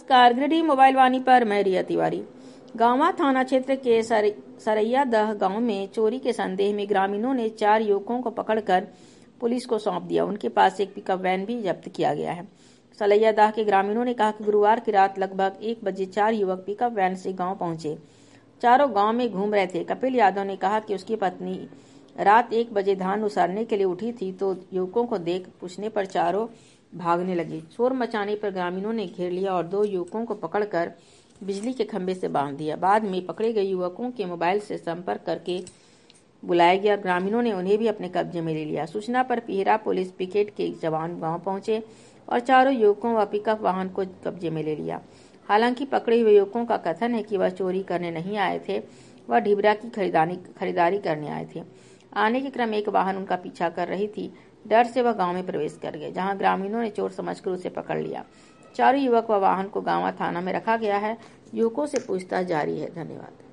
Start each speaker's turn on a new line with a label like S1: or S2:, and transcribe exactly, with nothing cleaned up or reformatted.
S1: नमस्कार। गिरिडीह मोबाइल वाणी पर मैं रिया तिवारी। गांवा थाना क्षेत्र के सर, सरैयादह गांव में चोरी के संदेह में ग्रामीणों ने चार युवकों को पकड़कर पुलिस को सौंप दिया। उनके पास एक पिकअप वैन भी जब्त किया गया है। सरैयादह के ग्रामीणों ने कहा कि गुरुवार की रात लगभग एक बजे चार युवक पिकअप वैन से गांव पहुंचे। चारों गांव में घूम रहे थे। कपिल यादव ने कहा कि उसकी पत्नी रात एक बजे धान उसारने के लिए उठी थी तो युवकों को देख पूछने पर चारों भागने लगे। शोर मचाने पर ग्रामीणों ने घेर लिया और दो युवकों को पकड़कर बिजली के खंभे से बांध दिया। बाद में पकड़े गए युवकों के मोबाइल से संपर्क करके बुलाया गया। ग्रामीणों ने उन्हें भी अपने कब्जे में ले लिया। सूचना पर पीहरा पुलिस पिकेट के जवान गांव पहुंचे और चारों युवकों व पिकअप वाहन को कब्जे में ले लिया। हालांकि पकड़े हुए युवकों का कथन है कि वह चोरी करने नहीं आए थे, वह ढिबरा की खरीदारी खरीदारी करने आए थे। आने के क्रम एक वाहन उनका पीछा कर रही थी। डर से वह गांव में प्रवेश कर गए, जहां ग्रामीणों ने चोर समझकर उसे पकड़ लिया। चारों युवक व वाहन को गांवा थाना में रखा गया है। युवकों से पूछताछ जारी है। धन्यवाद।